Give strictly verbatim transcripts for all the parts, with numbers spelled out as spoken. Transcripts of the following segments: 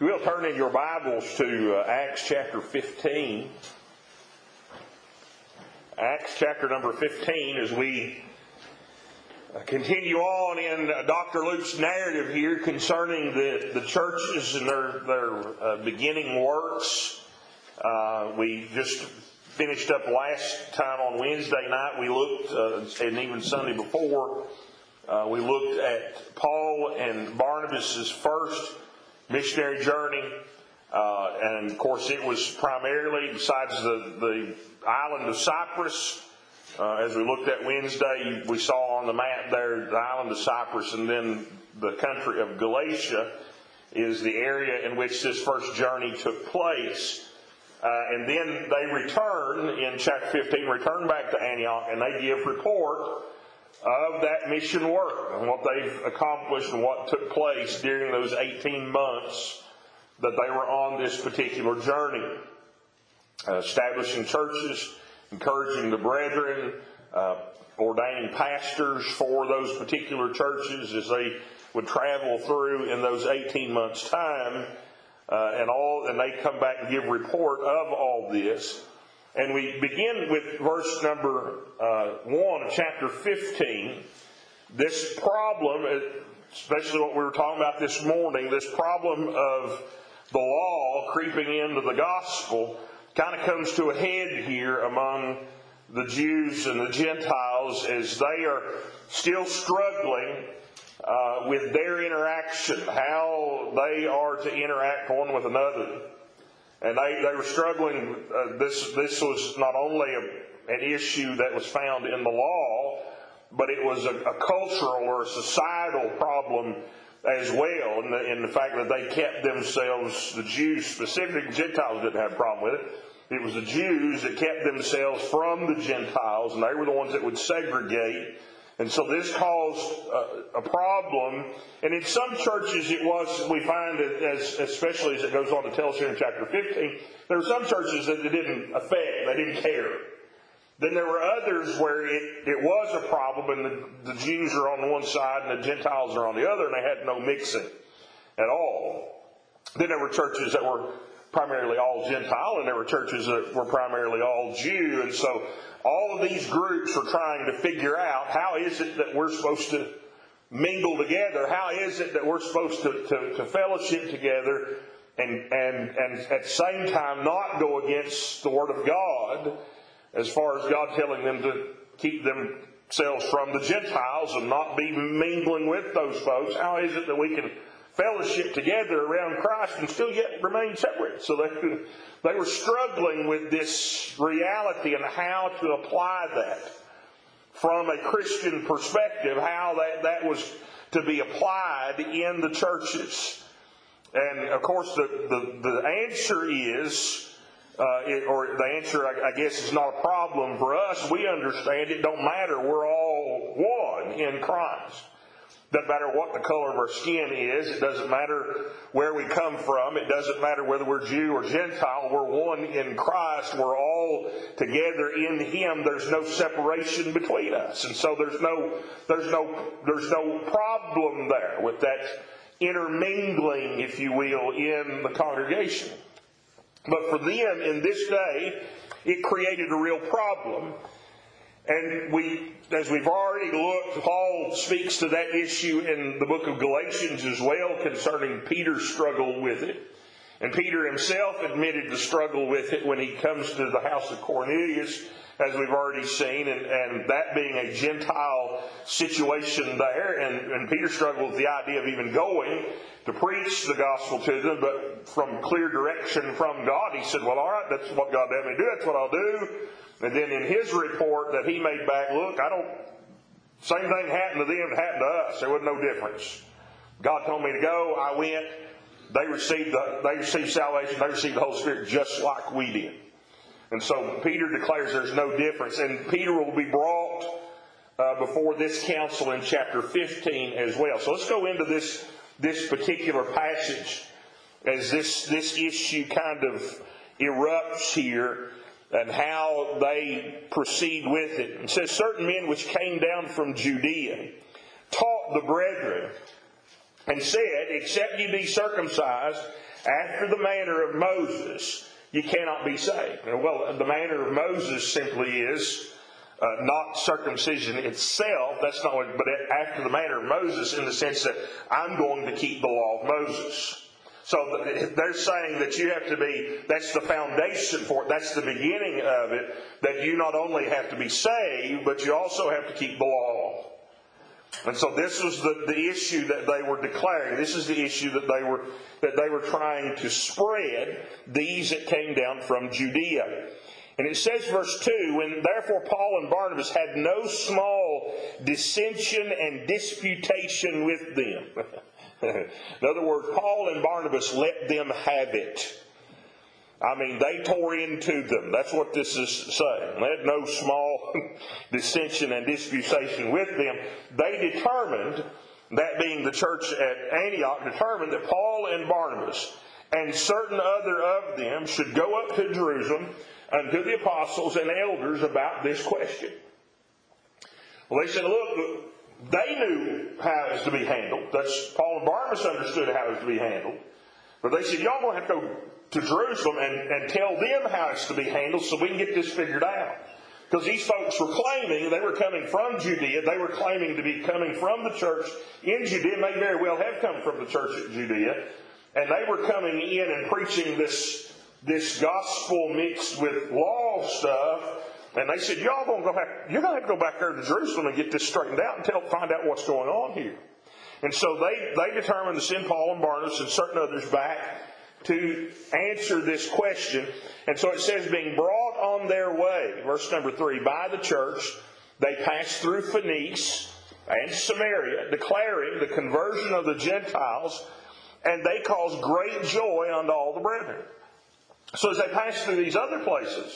If you will, turn in your Bibles to uh, Acts chapter fifteen. Acts chapter number fifteen, as we uh, continue on in uh, Doctor Luke's narrative here concerning the, the churches and their, their uh, beginning works. Uh, we just finished up last time on Wednesday night. We looked, uh, and even Sunday before, uh, we looked at Paul and Barnabas' first missionary journey, uh, and of course it was primarily, besides the, the island of Cyprus, uh, as we looked at Wednesday, we saw on the map there the island of Cyprus, and then the country of Galatia is the area in which this first journey took place. Uh, and then they return, in chapter fifteen, return back to Antioch, and they give report of that mission work and what they've accomplished and what took place during those eighteen months that they were on this particular journey. Uh, establishing churches, encouraging the brethren, uh, ordaining pastors for those particular churches as they would travel through in those eighteen months' time, uh, and all, and they come back and give report of all this. And we begin with verse number uh, one of chapter fifteen. This problem, especially what we were talking about this morning, this problem of the law creeping into the gospel, kind of comes to a head here among the Jews and the Gentiles as they are still struggling uh, with their interaction, how they are to interact one with another. And they, they were struggling. Uh, this this was not only a, an issue that was found in the law, but it was a, a cultural or a societal problem as well. In the, in the fact that they kept themselves, the Jews specifically, Gentiles didn't have a problem with it. It was the Jews that kept themselves from the Gentiles, and they were the ones that would segregate. And so this caused a, a problem. And in some churches it was, we find it, as, especially as it goes on to tell us here in chapter fifteen, there were some churches that it didn't affect, they didn't care. Then there were others where it, it was a problem, and the, the Jews are on one side and the Gentiles are on the other, and they had no mixing at all. Then there were churches that were primarily all Gentile, and there were churches that were primarily all Jew. And so all of these groups are trying to figure out, how is it that we're supposed to mingle together? How is it that we're supposed to, to, to fellowship together and, and, and at the same time not go against the Word of God, as far as God telling them to keep themselves from the Gentiles and not be mingling with those folks? How is it that we can fellowship together around Christ and still yet remain separate? So they, they were struggling with this reality and how to apply that from a Christian perspective, how that, that was to be applied in the churches. And of course the, the, the answer is, uh, it, or the answer I, I guess is not a problem for us. We understand it don't matter. We're all one in Christ. Doesn't matter what the color of our skin is. It doesn't matter where we come from. It doesn't matter whether we're Jew or Gentile. We're one in Christ. We're all together in Him. There's no separation between us. And so there's no, there's no, there's no problem there with that intermingling, if you will, in the congregation. But for them in this day, it created a real problem. And we, as we've already looked, Paul speaks to that issue in the book of Galatians as well, concerning Peter's struggle with it. And Peter himself admitted the struggle with it when he comes to the house of Cornelius, as we've already seen, and, and that being a Gentile situation there. And, and Peter struggled with the idea of even going to preach the gospel to them, but from clear direction from God, he said, well, all right, that's what God had me do, that's what I'll do. And then in his report that he made back, look, I don't, same thing happened to them that happened to us. There was no difference. God told me to go, I went. They received the, they received salvation, they received the Holy Spirit just like we did. And so Peter declares there's no difference. And Peter will be brought uh, before this council in chapter fifteen as well. So let's go into this, this particular passage as this, this issue kind of erupts here, and how they proceed with it. It says, certain men which came down from Judea taught the brethren, and said, except ye be circumcised after the manner of Moses, you cannot be saved. Well, the manner of Moses simply is uh, not circumcision itself. That's not what, but after the manner of Moses, in the sense that I'm going to keep the law of Moses. So they're saying that you have to be, that's the foundation for it, that's the beginning of it, that you not only have to be saved, but you also have to keep the law. And so this was the, the issue that they were declaring. This is the issue that they were that they were trying to spread, these that came down from Judea. And it says, verse two, when therefore Paul and Barnabas had no small dissension and disputation with them. In other words, Paul and Barnabas let them have it. I mean, they tore into them. That's what this is saying. They had no small dissension and disputation with them. They determined, that being the church at Antioch, determined that Paul and Barnabas and certain other of them should go up to Jerusalem unto the apostles and elders about this question. Well, they said, look, they knew how it was to be handled. That's, Paul and Barnabas understood how it was to be handled. But they said, y'all going to have to go to Jerusalem and, and tell them how it's to be handled so we can get this figured out. Because these folks were claiming, they were coming from Judea, they were claiming to be coming from the church in Judea, may very well have come from the church at Judea, and they were coming in and preaching this, this gospel mixed with law stuff, and they said, y'all gonna go back, you're going to have to go back there to Jerusalem and get this straightened out and tell, find out what's going on here. And so they, they determined to send Paul and Barnabas and certain others back to answer this question. And so it says, being brought on their way, verse number three, by the church, they passed through Phoenice and Samaria, declaring the conversion of the Gentiles, and they caused great joy unto all the brethren. So as they passed through these other places,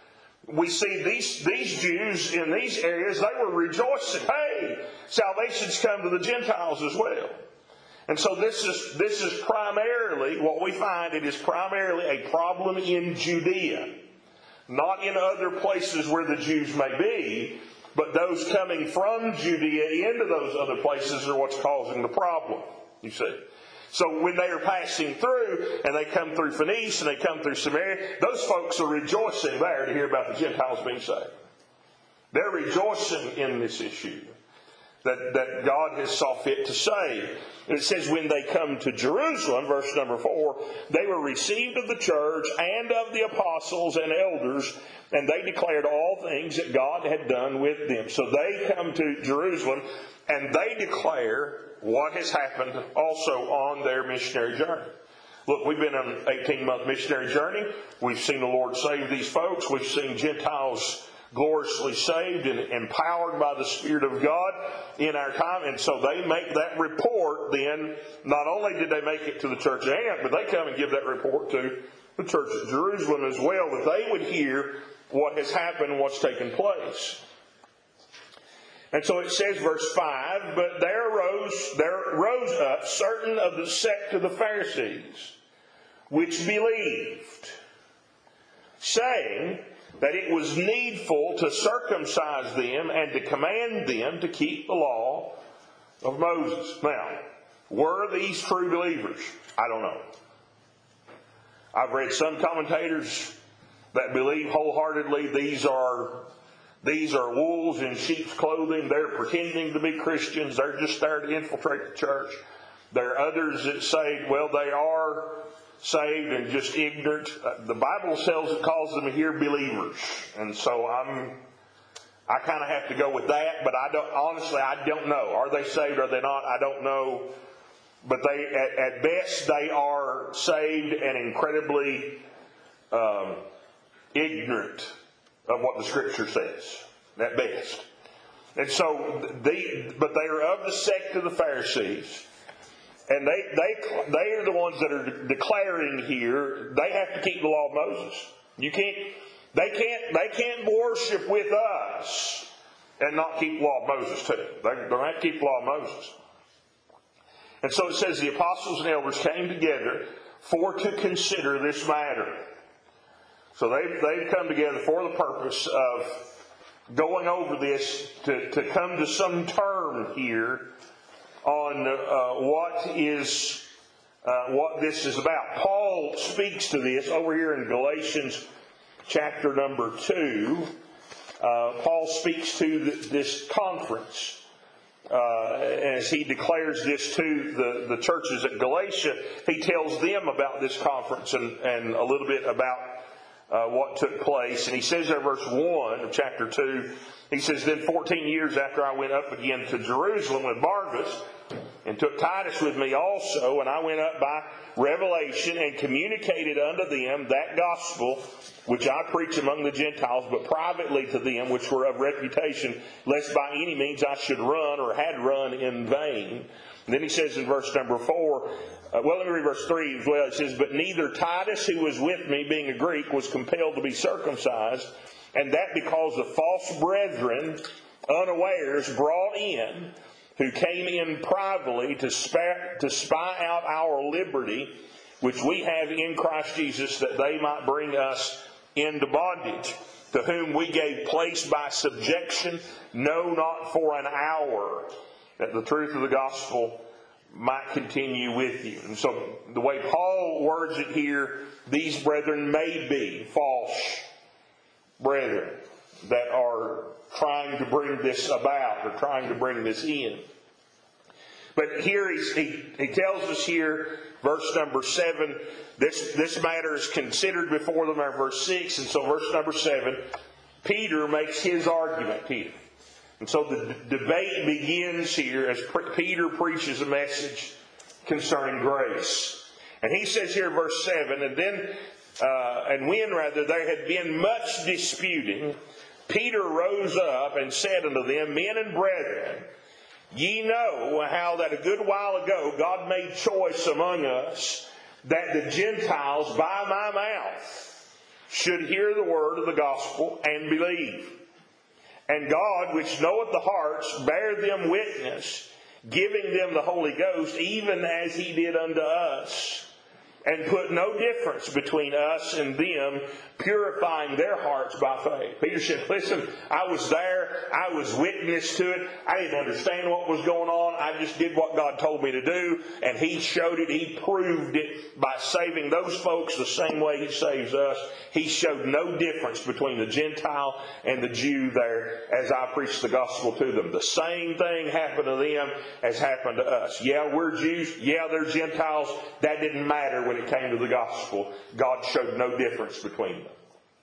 we see these, these Jews in these areas, they were rejoicing. Hey, salvation's come to the Gentiles as well. And so this is this is primarily, what we find, it is primarily a problem in Judea. Not in other places where the Jews may be, but those coming from Judea into those other places are what's causing the problem, you see. So when they are passing through, and they come through Phoenice, and they come through Samaria, those folks are rejoicing there to hear about the Gentiles being saved. They're rejoicing in this issue that, that God has saw fit to save. And it says when they come to Jerusalem, verse number four, they were received of the church and of the apostles and elders, and they declared all things that God had done with them. So they come to Jerusalem, and they declare what has happened also on their missionary journey. Look, we've been on an eighteen-month missionary journey. We've seen the Lord save these folks. We've seen Gentiles gloriously saved and empowered by the Spirit of God in our time. And so they make that report then. Not only did they make it to the church at Antioch, but they come and give that report to the church at Jerusalem as well, that they would hear what has happened and what's taken place. And so it says, verse five, but there arose, there rose up certain of the sect of the Pharisees, which believed, saying that it was needful to circumcise them and to command them to keep the law of Moses. Now, were these true believers? I don't know. I've read some commentators that believe wholeheartedly these are these are wolves in sheep's clothing. They're pretending to be Christians. They're just there to infiltrate the church. There are others that say, well, they are saved and just ignorant. The Bible tells it calls them here believers, and so I'm I kind of have to go with that. But I don't honestly I don't know. Are they saved? Are they not? I don't know. But they at, at best they are saved and incredibly um, ignorant of what the Scripture says, at best. And so they but they are of the sect of the Pharisees. And they, they, they are the ones that are declaring here, they have to keep the law of Moses. You can't, they can't, they can't worship with us and not keep the law of Moses too. They, they don't have to keep the law of Moses. And so it says the apostles and elders came together for to consider this matter. So they've, they've come together for the purpose of going over this to, to come to some term here on uh, what is uh, what this is about. Paul speaks to this over here in Galatians chapter number two. Uh, Paul speaks to th- this conference. Uh, as he declares this to the, the churches at Galatia, he tells them about this conference and, and a little bit about uh, what took place. And he says there, verse one of chapter two, he says, "Then fourteen years after I went up again to Jerusalem with Barnabas, and took Titus with me also, and I went up by revelation and communicated unto them that gospel which I preach among the Gentiles, but privately to them which were of reputation, lest by any means I should run or had run in vain." And then he says in verse number four, uh, well, let me read verse three as well. It says, "But neither Titus, who was with me, being a Greek, was compelled to be circumcised, and that because of false brethren, unawares, brought in, who came in privately to spy, to spy out our liberty, which we have in Christ Jesus, that they might bring us into bondage, to whom we gave place by subjection, no, not for an hour, that the truth of the gospel might continue with you." And so the way Paul words it here, these brethren may be false brethren that are trying to bring this about, or trying to bring this in. But here he's, he, he tells us here, verse number seven, this, this matter is considered before them, in verse six, and so verse number seven, Peter makes his argument here. And so the d- debate begins here as pre- Peter preaches a message concerning grace. And he says here, verse seven, and then, uh, and when rather there had been much disputing, Peter rose up and said unto them, "Men and brethren, ye know how that a good while ago God made choice among us, that the Gentiles by my mouth should hear the word of the gospel and believe. And God, which knoweth the hearts, bare them witness, giving them the Holy Ghost, even as he did unto us, and put no difference between us and them, purifying their hearts by faith." Peter said, listen, I was there. I was witness to it. I didn't understand what was going on. I just did what God told me to do. And he showed it. He proved it by saving those folks the same way he saves us. He showed no difference between the Gentile and the Jew there as I preached the gospel to them. The same thing happened to them as happened to us. Yeah, we're Jews. Yeah, they're Gentiles. That didn't matter when it came to the gospel. God showed no difference between them.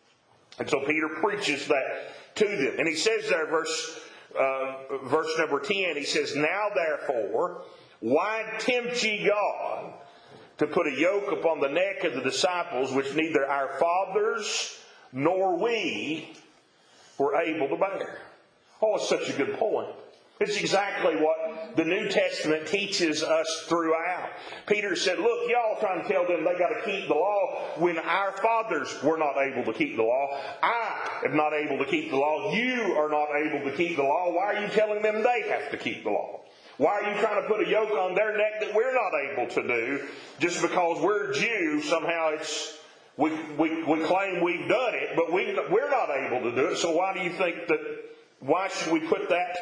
And so Peter preaches that to them. And he says there, verse, uh, verse number ten, he says, "Now therefore, why tempt ye God to put a yoke upon the neck of the disciples, which neither our fathers nor we were able to bear?" Oh, it's such a good point. It's exactly what the New Testament teaches us throughout. Peter said, look, y'all trying to tell them they got to keep the law when our fathers were not able to keep the law. I am not able to keep the law. You are not able to keep the law. Why are you telling them they have to keep the law? Why are you trying to put a yoke on their neck that we're not able to do? Just because we're Jews, somehow it's we, we, we claim we've done it, but we, we're not able to do it. So why do you think that, why should we put that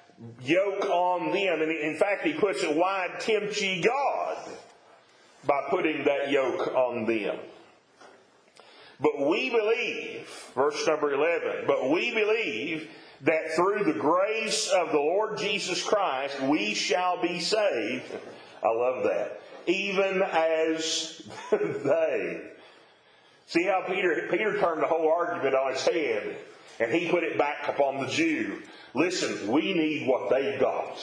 yoke on them? And in fact, he puts it, why tempt ye God by putting that yoke on them? But we believe, verse number eleven, but we believe that through the grace of the Lord Jesus Christ we shall be saved. I love that. Even as they. See how Peter, Peter turned the whole argument on its head, and he put it back upon the Jew. Listen, we need what they've got.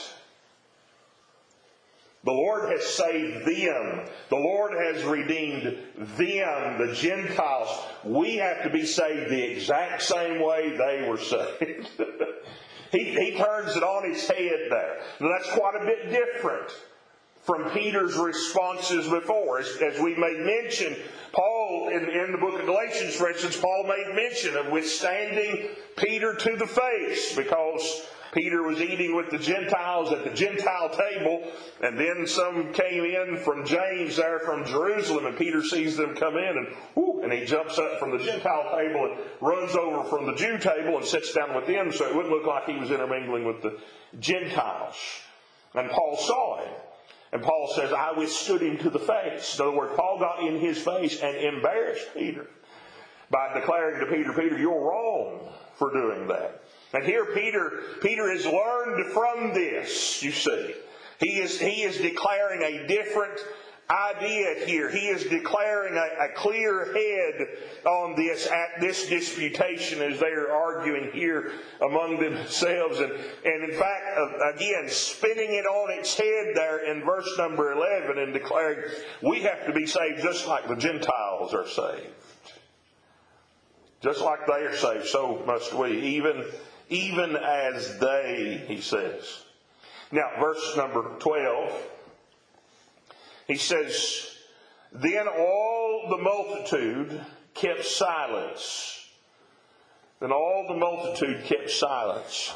The Lord has saved them. The Lord has redeemed them, the Gentiles. We have to be saved the exact same way they were saved. he, he turns it on his head there. Now that's quite a bit different from Peter's responses before. As, as we made mention, Paul, in, in the book of Galatians, for instance, Paul made mention of withstanding Peter to the face, because Peter was eating with the Gentiles at the Gentile table, and then some came in from James there from Jerusalem, and Peter sees them come in, and whoo, and he jumps up from the Gentile table and runs over from the Jew table and sits down with them, so it wouldn't look like he was intermingling with the Gentiles. And Paul saw it. And Paul says, I withstood him to the face. In other words, Paul got in his face and embarrassed Peter by declaring to Peter, Peter, you're wrong for doing that. And here Peter, Peter has learned from this, you see. He is, he is declaring a different idea here. He is declaring a, a clear head on this at this disputation as they are arguing here among themselves. And, and in fact, uh, again, spinning it on its head there in verse number eleven and declaring, we have to be saved just like the Gentiles are saved. Just like they are saved, so must we. Even, even as they, he says. Now, verse number twelve. He says, then all the multitude kept silence. Then all the multitude kept silence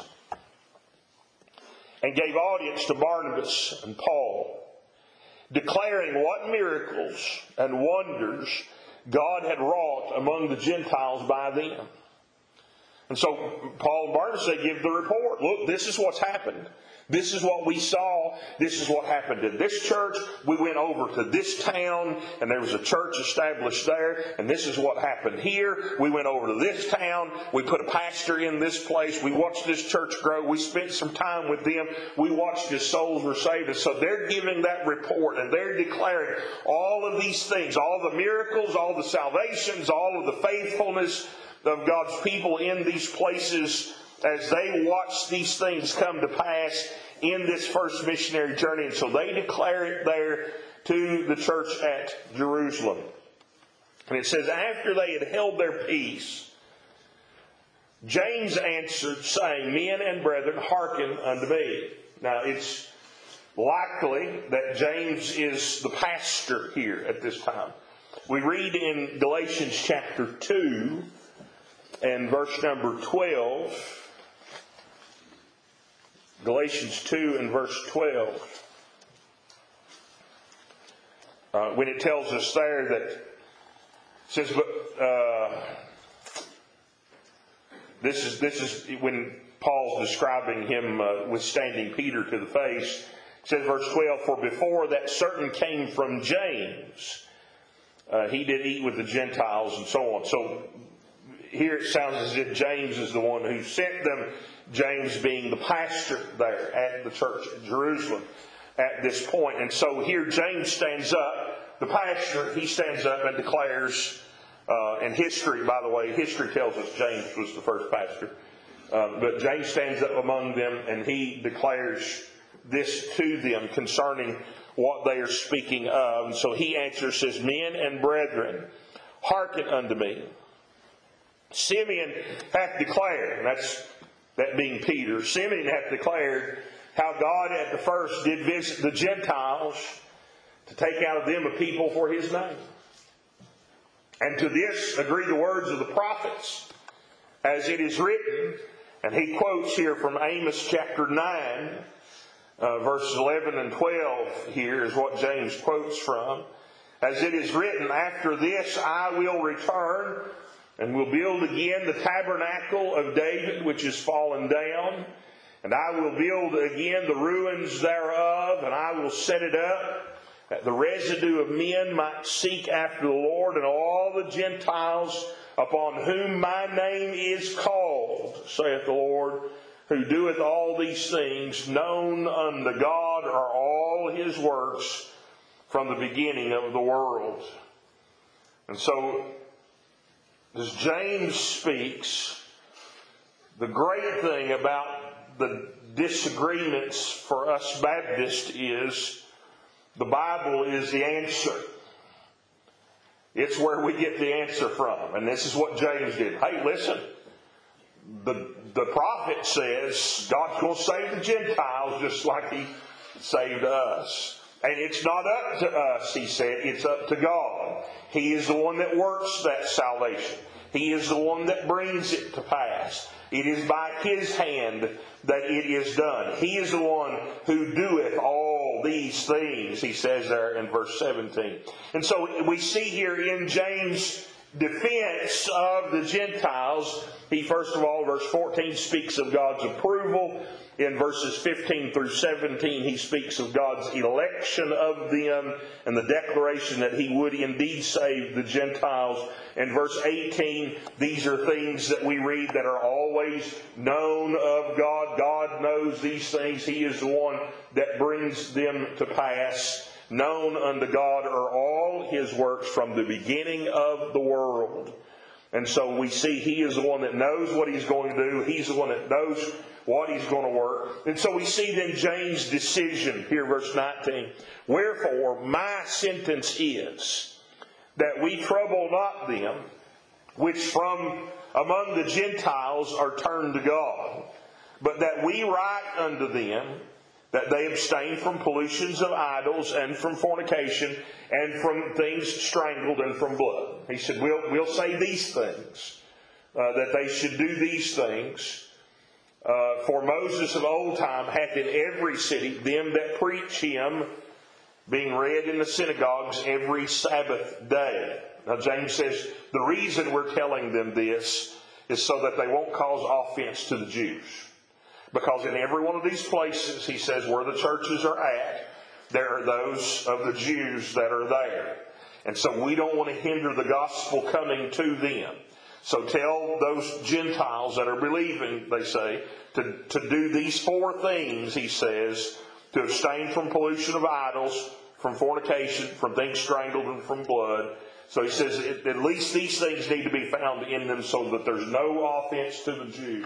and gave audience to Barnabas and Paul, declaring what miracles and wonders God had wrought among the Gentiles by them. And so Paul and Barnabas, they give the report. Look, this is what's happened. This is what we saw. This is what happened in this church. We went over to this town, and there was a church established there, and this is what happened here. We went over to this town. We put a pastor in this place. We watched this church grow. We spent some time with them. We watched as souls were saved. And so they're giving that report, and they're declaring all of these things, all the miracles, all the salvations, all of the faithfulness of God's people in these places as they watch these things come to pass in this first missionary journey. And so they declare it there to the church at Jerusalem. And it says, after they had held their peace, James answered, saying, men and brethren, hearken unto me. Now it's likely that James is the pastor here at this time. We read in Galatians chapter two and verse number twelve, Galatians two and verse twelve, uh, when it tells us there that it says, but uh, this is this is when Paul's describing him uh, withstanding Peter to the face. It says, verse twelve, for before that certain came from James, uh, he did eat with the Gentiles and so on. So here it sounds as if James is the one who sent them. James being the pastor there at the church at Jerusalem at this point. And so here James stands up, the pastor, he stands up and declares, uh, and history, by the way, history tells us James was the first pastor. Um, but James stands up among them and he declares this to them concerning what they are speaking of. And so he answers, says, men and brethren, hearken unto me. Simeon hath declared, and that's that being Peter, Simeon hath declared how God at the first did visit the Gentiles to take out of them a people for his name. And to this agree the words of the prophets, as it is written, and he quotes here from Amos chapter nine, uh, verses eleven and twelve here is what James quotes from. As it is written, after this I will return, and will build again the tabernacle of David, which is fallen down. And I will build again the ruins thereof, and I will set it up, that the residue of men might seek after the Lord, and all the Gentiles upon whom my name is called, saith the Lord, who doeth all these things, known unto God are all his works from the beginning of the world. And so, as James speaks, the great thing about the disagreements for us Baptists is the Bible is the answer. It's where we get the answer from. And this is what James did. Hey, listen, the, the prophet says God's going to save the Gentiles just like he saved us. And it's not up to us, he said, it's up to God. He is the one that works that salvation. He is the one that brings it to pass. It is by his hand that it is done. He is the one who doeth all these things, he says there in verse seventeen. And so we see here in James' defense of the Gentiles, he first of all, verse fourteen, speaks of God's approval In verses fifteen through seventeen, he speaks of God's election of them and the declaration that he would indeed save the Gentiles. In verse eighteen, these are things that we read that are always known of God. God knows these things. He is the one that brings them to pass. Known unto God are all his works from the beginning of the world. And so we see he is the one that knows what he's going to do. He's the one that knows what he's going to work. And so we see then James' decision here, verse nineteen. Wherefore my sentence is that we trouble not them which from among the Gentiles are turned to God, but that we write unto them that they abstain from pollutions of idols and from fornication and from things strangled and from blood. He said, we'll, we'll say these things, uh, that they should do these things. Uh, for Moses of old time hath in every city them that preach him, being read in the synagogues every Sabbath day. Now James says the reason we're telling them this is so that they won't cause offense to the Jews. Because in every one of these places, he says, where the churches are at, there are those of the Jews that are there. And so we don't want to hinder the gospel coming to them. So tell those Gentiles that are believing, they say, to, to do these four things, he says, to abstain from pollution of idols, from fornication, from things strangled, and from blood. So he says at least these things need to be found in them so that there's no offense to the Jews.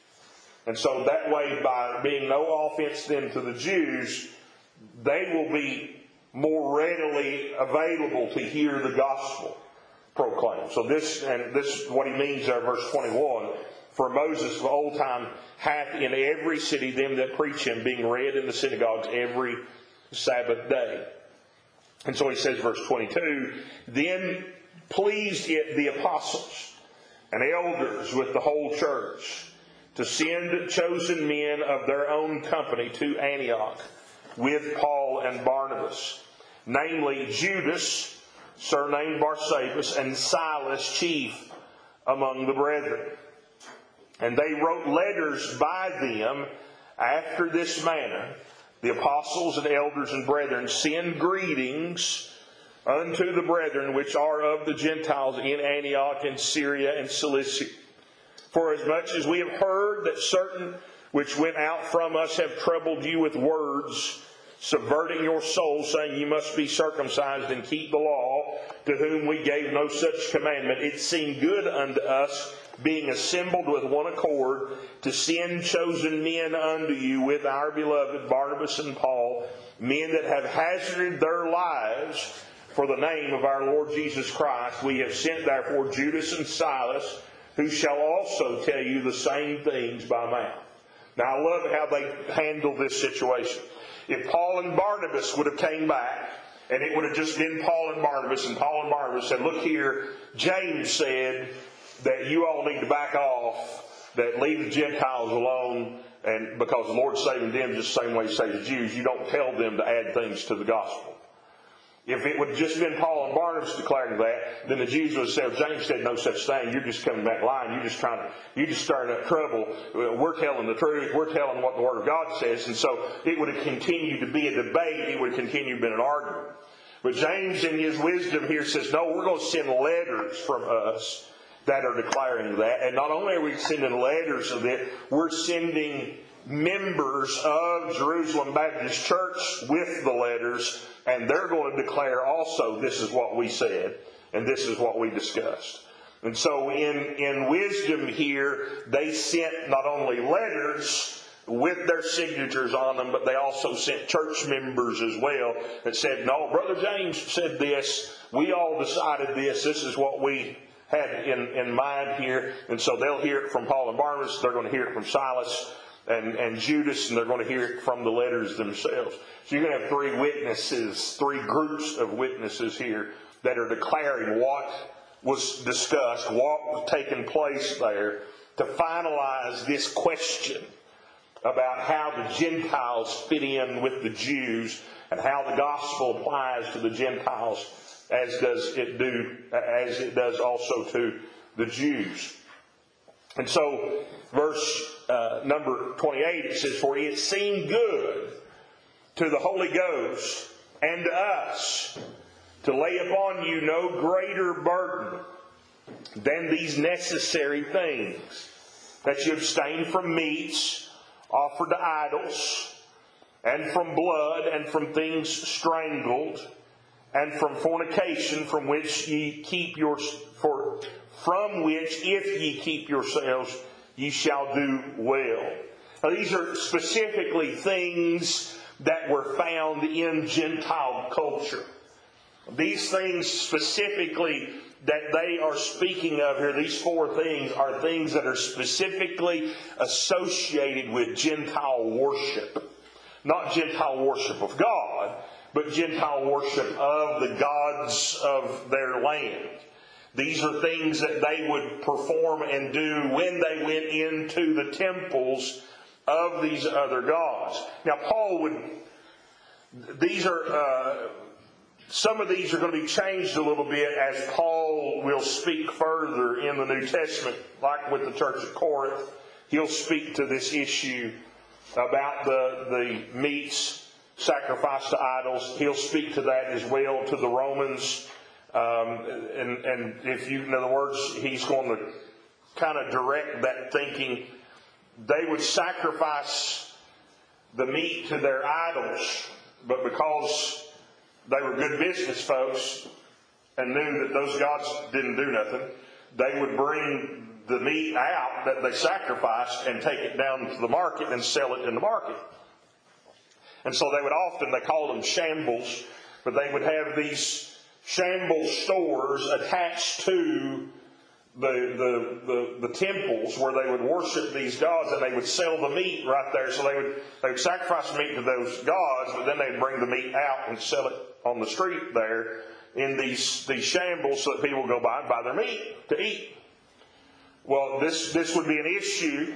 And so that way, by being no offense then to the Jews, they will be more readily available to hear the gospel proclaimed. So this, and this is what he means there, verse twenty-one. For Moses of old time hath in every city them that preach him, being read in the synagogues every Sabbath day. And so he says, verse twenty-two, then pleased it the apostles and elders with the whole church to send chosen men of their own company to Antioch with Paul and Barnabas, namely Judas, surnamed Barsabas, and Silas, chief among the brethren. And they wrote letters by them after this manner. The apostles and elders and brethren send greetings unto the brethren which are of the Gentiles in Antioch and Syria and Cilicia. For as much as we have heard that certain which went out from us have troubled you with words, subverting your souls, saying you must be circumcised and keep the law, to whom we gave no such commandment, it seemed good unto us, being assembled with one accord, to send chosen men unto you with our beloved Barnabas and Paul, men that have hazarded their lives for the name of our Lord Jesus Christ. We have sent therefore Judas and Silas, who shall also tell you the same things by mouth. Now I love how they handle this situation. If Paul and Barnabas would have came back, and it would have just been Paul and Barnabas, and Paul and Barnabas said, look here, James said that you all need to back off, that leave the Gentiles alone, and because the Lord's saving them just the same way he saved the Jews, you don't tell them to add things to the gospel. If it would have just been Paul and Barnabas declaring that, then the Jews would have said, James said no such thing. You're just coming back lying. You're just trying to, you're just stirring up trouble. We're telling the truth. We're telling what the Word of God says. And so it would have continued to be a debate. It would have continued to be an argument. But James in his wisdom here says, no, we're going to send letters from us that are declaring that. And not only are we sending letters of it, we're sending members of Jerusalem Baptist Church with the letters, and they're going to declare also this is what we said and this is what we discussed. And so in, in wisdom here, they sent not only letters with their signatures on them, but they also sent church members as well that said, no, Brother James said this, we all decided this, this is what we had in, in mind here. And so they'll hear it from Paul and Barnabas, they're going to hear it from Silas And, and Judas, and they're going to hear it from the letters themselves. So you're going to have three witnesses, three groups of witnesses here that are declaring what was discussed, what was taking place there, to finalize this question about how the Gentiles fit in with the Jews and how the gospel applies to the Gentiles as does it do, as it does also to the Jews. And so, verse uh, number twenty-eight, it says, "For it seemed good to the Holy Ghost and to us to lay upon you no greater burden than these necessary things, that you abstain from meats offered to idols, and from blood, and from things strangled, and from fornication, from which ye keep your for from which if ye keep yourselves, ye shall do well." Now, these are specifically things that were found in Gentile culture. These things specifically that they are speaking of here, these four things, are things that are specifically associated with Gentile worship. Not Gentile worship of God, but Gentile worship of the gods of their land. These are things that they would perform and do when they went into the temples of these other gods. Now, Paul would, these are, uh, some of these are going to be changed a little bit as Paul will speak further in the New Testament, like with the church at Corinth. He'll speak to this issue about the, the meats sacrificed to idols. He'll speak to that as well to the Romans. Um, and, and if you, in other words, he's going to kind of direct that thinking. They would sacrifice the meat to their idols, but because they were good business folks and knew that those gods didn't do nothing, they would bring the meat out that they sacrificed and take it down to the market and sell it in the market. And so they would often, they called them shambles, but they would have these shamble stores attached to the, the, the, the temples where they would worship these gods, and they would sell the meat right there. So they would, they would sacrifice the meat to those gods, but then they'd bring the meat out and sell it on the street there in these, these shambles so that people would go by and buy their meat to eat. Well, this, this would be an issue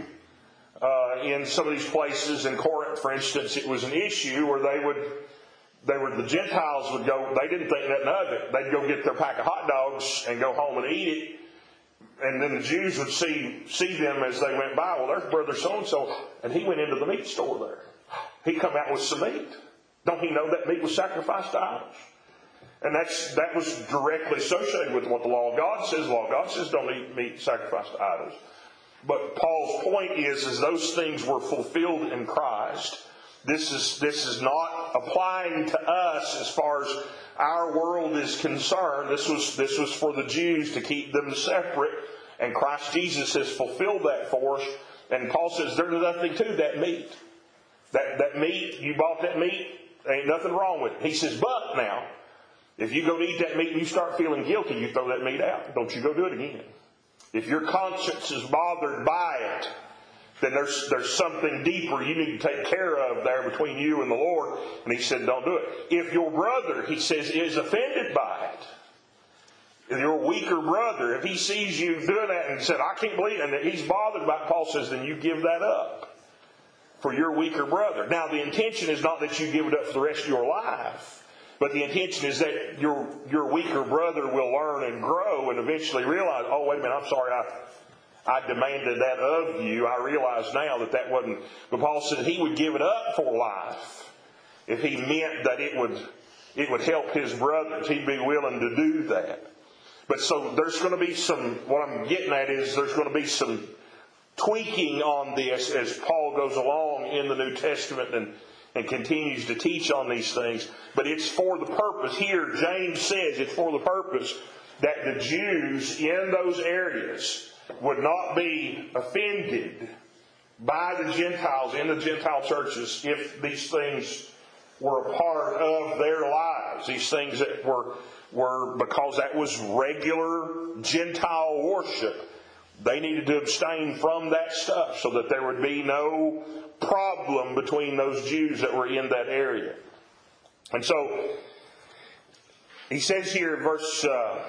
uh, in some of these places. In Corinth, for instance, it was an issue where they would, they were, the Gentiles would go, they didn't think nothing of it. They'd go get their pack of hot dogs and go home and eat it. And then the Jews would see, see them as they went by. Well, there's brother so-and-so, and he went into the meat store there. He come out with some meat. Don't he know that meat was sacrificed to idols? And that's, that was directly associated with what the law of God says. The law of God says don't eat meat sacrificed to idols. But Paul's point is, is those things were fulfilled in Christ. This is, this is not applying to us as far as our world is concerned. This was, this was for the Jews to keep them separate. And Christ Jesus has fulfilled that for us. And Paul says there's nothing to that meat. That, that meat, you bought that meat, ain't nothing wrong with it. He says, but now, if you go to eat that meat and you start feeling guilty, you throw that meat out. Don't you go do it again. If your conscience is bothered by it, then there's there's something deeper you need to take care of there between you and the Lord. And he said, don't do it. If your brother, he says, is offended by it, if your weaker brother, if he sees you doing that and said, I can't believe it, and he's bothered by it, Paul says, then you give that up for your weaker brother. Now, the intention is not that you give it up for the rest of your life. But the intention is that your your weaker brother will learn and grow and eventually realize, oh, wait a minute, I'm sorry, I I demanded that of you. I realize now that that wasn't. But Paul said he would give it up for life if he meant that it would it would help his brothers. He'd be willing to do that. But so there's going to be some, what I'm getting at is there's going to be some tweaking on this as Paul goes along in the New Testament and and continues to teach on these things. But it's for the purpose. Here, James says it's for the purpose that the Jews in those areas would not be offended by the Gentiles in the Gentile churches if these things were a part of their lives. These things that were, were because that was regular Gentile worship. They needed to abstain from that stuff so that there would be no problem between those Jews that were in that area. And so, he says here in verse, uh,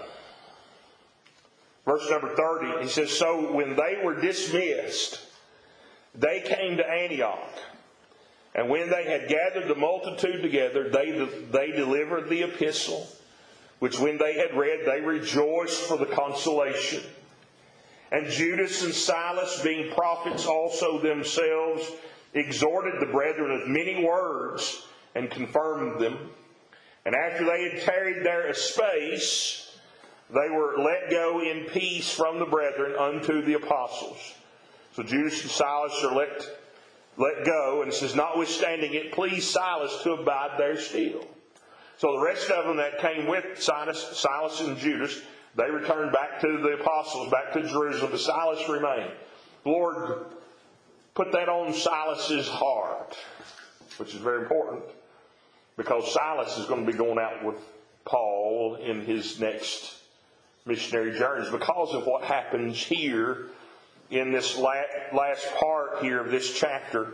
verse number thirty, he says, so when they were dismissed, they came to Antioch. And when they had gathered the multitude together, they, they delivered the epistle, which when they had read, they rejoiced for the consolation. And Judas and Silas, being prophets also themselves, exhorted the brethren with many words and confirmed them. And after they had tarried there a space, they were let go in peace from the brethren unto the apostles. So Judas and Silas are let, let go, and it says, notwithstanding it pleased Silas to abide there still. So the rest of them that came with Silas, Silas and Judas, they returned back to the apostles, back to Jerusalem, but Silas remained. Lord, put that on Silas's heart, which is very important, because Silas is going to be going out with Paul in his next missionary journeys because of what happens here in this last part here of this chapter.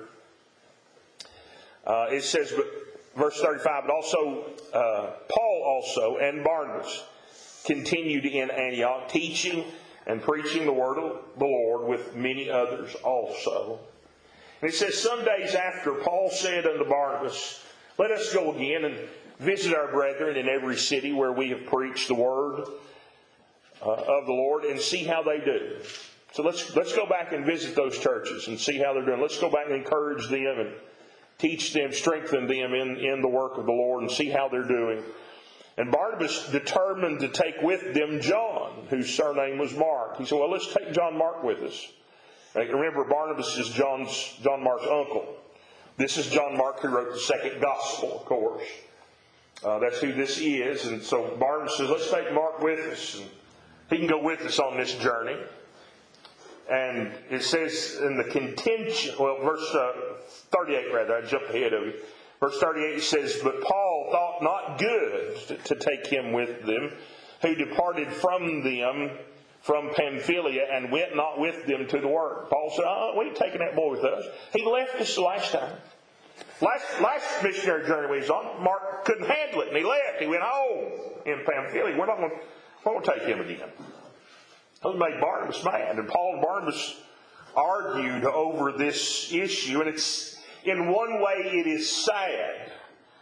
Uh, it says, but verse thirty-five, but also uh, Paul also and Barnabas continued in Antioch, teaching and preaching the word of the Lord with many others also. And it says, some days after, Paul said unto Barnabas, let us go again and visit our brethren in every city where we have preached the word uh, of the Lord, and see how they do. So let's let's go back and visit those churches and see how they're doing. Let's go back and encourage them and teach them, strengthen them in, in the work of the Lord, and see how they're doing. And Barnabas determined to take with them John, whose surname was Mark. He said, well, let's take John Mark with us. Now, remember, Barnabas is John's John Mark's uncle. This is John Mark who wrote the second gospel, of course. Uh, that's who this is. And so Barnabas says, let's take Mark with us. And he can go with us on this journey. And it says in the contention, well, verse uh, thirty-eight rather, I jumped ahead of you. Verse thirty-eight says, but Paul thought not good to, to take him with them, who departed from them from Pamphylia and went not with them to the work. Paul said, oh, we ain't taking that boy with us. He left us the last time. Last, last missionary journey we was on, Mark couldn't handle it, and he left. He went home in Pamphylia. We're not going to take him again. That made Barnabas mad. And Paul and Barnabas argued over this issue. And it's, in one way, it is sad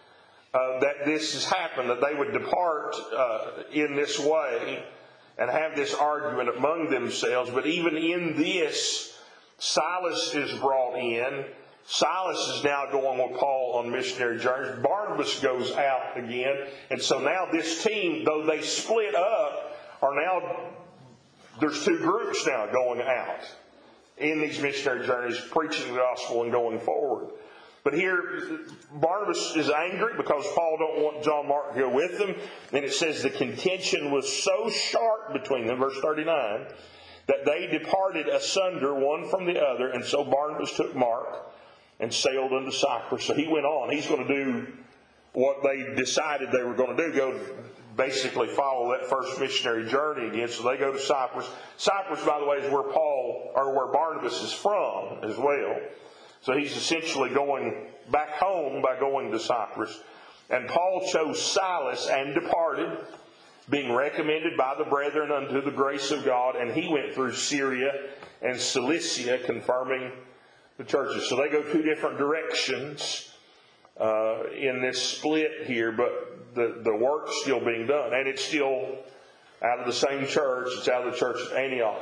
uh, that this has happened, that they would depart uh, in this way and have this argument among themselves. But even in this, Silas is brought in. Silas is now going with Paul on missionary journeys. Barnabas goes out again. And so now this team, though they split up, are now... There's two groups now going out in these missionary journeys, preaching the gospel and going forward. But here, Barnabas is angry because Paul don't want John Mark to go with them. And it says the contention was so sharp between them, verse thirty-nine, that they departed asunder one from the other. And so Barnabas took Mark and sailed unto Cyprus. So he went on. He's going to do what they decided they were going to do, go basically follow that first missionary journey again. So they go to Cyprus. Cyprus, by the way, is where Paul, or where Barnabas is from as well. So he's essentially going back home by going to Cyprus. And Paul chose Silas and departed, being recommended by the brethren unto the grace of God. And he went through Syria and Cilicia, confirming the churches. So they go two different directions uh, in this split here, but the, the work's still being done. And it's still out of the same church. It's out of the church at Antioch.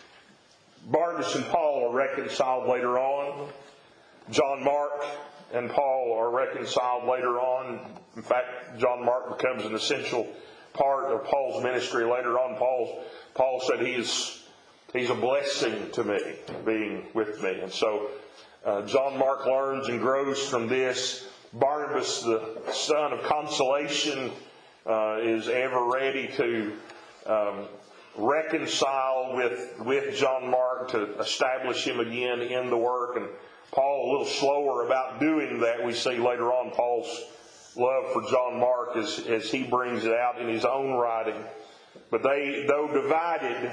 Barnabas and Paul are reconciled later on. John Mark and Paul are reconciled later on. In fact, John Mark becomes an essential part of Paul's ministry later on. Paul, Paul said he is, he's a blessing to me, being with me. And so uh, John Mark learns and grows from this. Barnabas, the son of consolation, uh, is ever ready to um, reconcile with, with John Mark, to establish him again in the work. And Paul, a little slower about doing that. We see later on Paul's love for John Mark as, as he brings it out in his own writing. But they, though divided,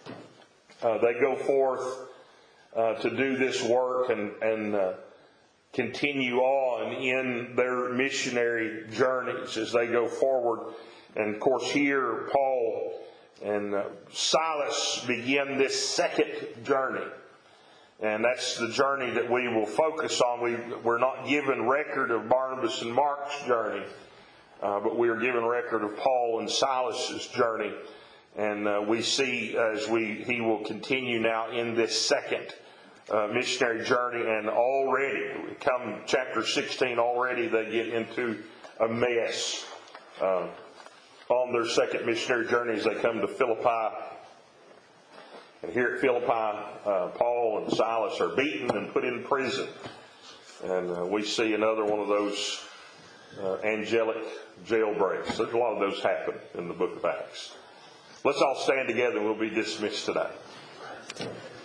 uh, they go forth uh, to do this work and, and uh, continue on in their missionary journeys as they go forward. And of course here Paul and uh, Silas begin this second journey. And that's the journey that we will focus on. We, we're not given record of Barnabas and Mark's journey, uh, but we are given record of Paul and Silas's journey. And uh, we see as we he will continue now in this second uh, missionary journey, and already, come chapter sixteen, already they get into a mess uh, on their second missionary journey as they come to Philippi. And here at Philippi, uh, Paul and Silas are beaten and put in prison. And uh, we see another one of those uh, angelic jailbreaks. There's a lot of those happen in the book of Acts. Let's all stand together and we'll be dismissed today.